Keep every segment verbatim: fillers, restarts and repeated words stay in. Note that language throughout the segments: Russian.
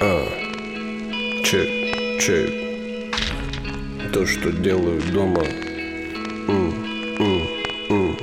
А, чек, чек. То, что делаю дома. М, м, м.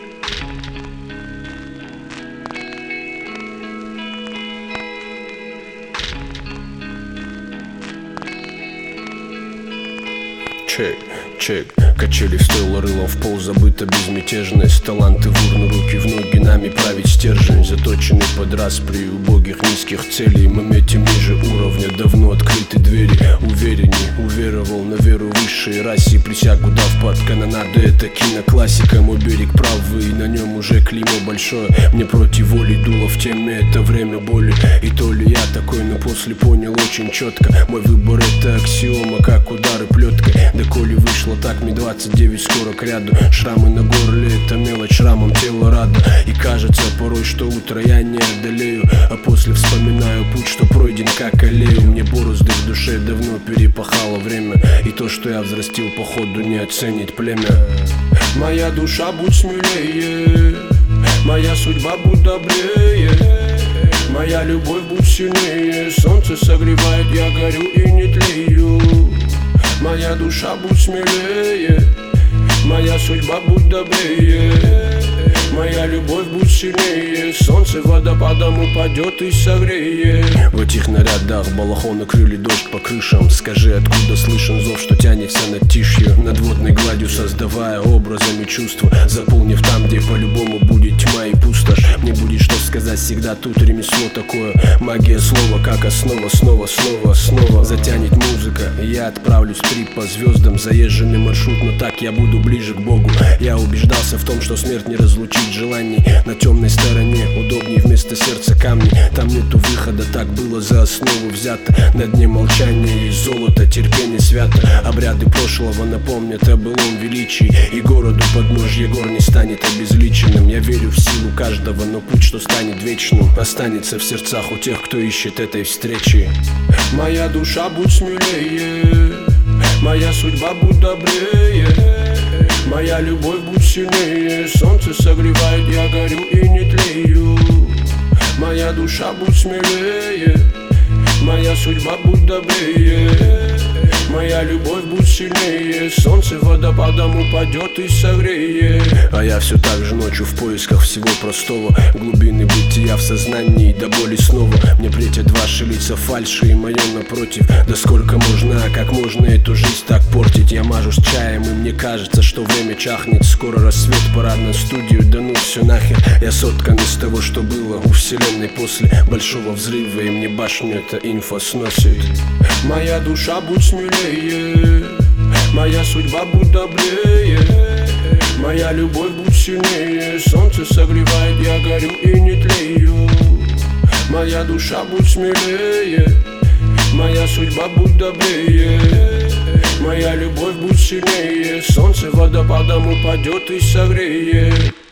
Чек, чек. Качели в стойло, рылом в пол, забыта безмятежность. Таланты в урну, руки в ноги, нами править стержень. Заточенный под распри убогих низких целей. Мы метим ниже уровня, давно открыты двери. Уверенней, уверовал на веру высшей расе. Присягу дав под канонаду, это киноклассика. Мой берег правый, и на нем уже клеймо большое. Мне против воли дуло в теме, это время боли. И то ли я такой, но после понял очень четко. Мой выбор это аксиома, как удары плеткой. Да коли вышло так, мне двадцать девять скоро к ряду. Шрамы на горле это мелочь, шрамом тело рада. И кажется порой, что утро я не одолею. А после вспоминаю путь, что пройден как аллею. Мне борозды в душе давно перепахало время. И то, что я взрастил, походу не оценит племя. Моя душа, будь смелее, моя судьба, будь добрее, моя любовь, будь сильнее. Солнце согревает, я горю и не тлею. Моя душа, будь смелее, моя судьба, будь добрее, моя любовь, будь сильнее. Солнце водопадом упадет и согреет. В этих нарядах балахоны крыли дождь по крышам. Скажи, откуда слышен зов, что тянется над тишью, над водной гладью создавая образами чувства, заполнив там, где по-любому будет тьма и пустошь. Мне будет что сказать, всегда тут ремесло такое. Магия слова, как основа, снова, снова, снова затянет музыка. Я отправлюсь в трип по звездам, заезженный маршрут, но так я буду ближе к Богу. Я убеждался в том, что смерть не разлучит желаний. На темной стороне удобней вместо сердца камни. Там нету выхода, так было за основу взято. На дне молчания и золото, терпение свято. Обряды прошлого напомнят о былом величии. И городу подножье гор не станет обезличенным. Я верю в силу каждого, но путь, что станет вечным, останется в сердцах у тех, кто ищет этой встречи. Моя душа, будь смелее, моя судьба, будь добрее, моя любовь, будь сильнее. Солнце согревает, я горю и не тлею. Моя душа, будь смелее, моя судьба, будь добрее, моя любовь, будь сильнее. Солнце водопадом упадет и согреет. А я все так же ночью в поисках всего простого. Глубины бытия в сознании до боли снова. Мне претят ваши лица фальши и мое напротив. Да сколько можно, а как можно эту жизнь так портить? Я мажусь чаем и мне кажется, что время чахнет. Скоро рассвет, пора на студию, да ну все нахер. Я соткан из того, что было у вселенной после большого взрыва. И мне башню эта инфа сносит. Моя душа, будь смелее, моя судьба, будь добрее, моя любовь, будь сильнее. Солнце согревает, я горю и не тлею. Моя душа, будь смелее, моя судьба, будь добрее, моя любовь, будь сильнее. Солнце водопадом упадет и согреет.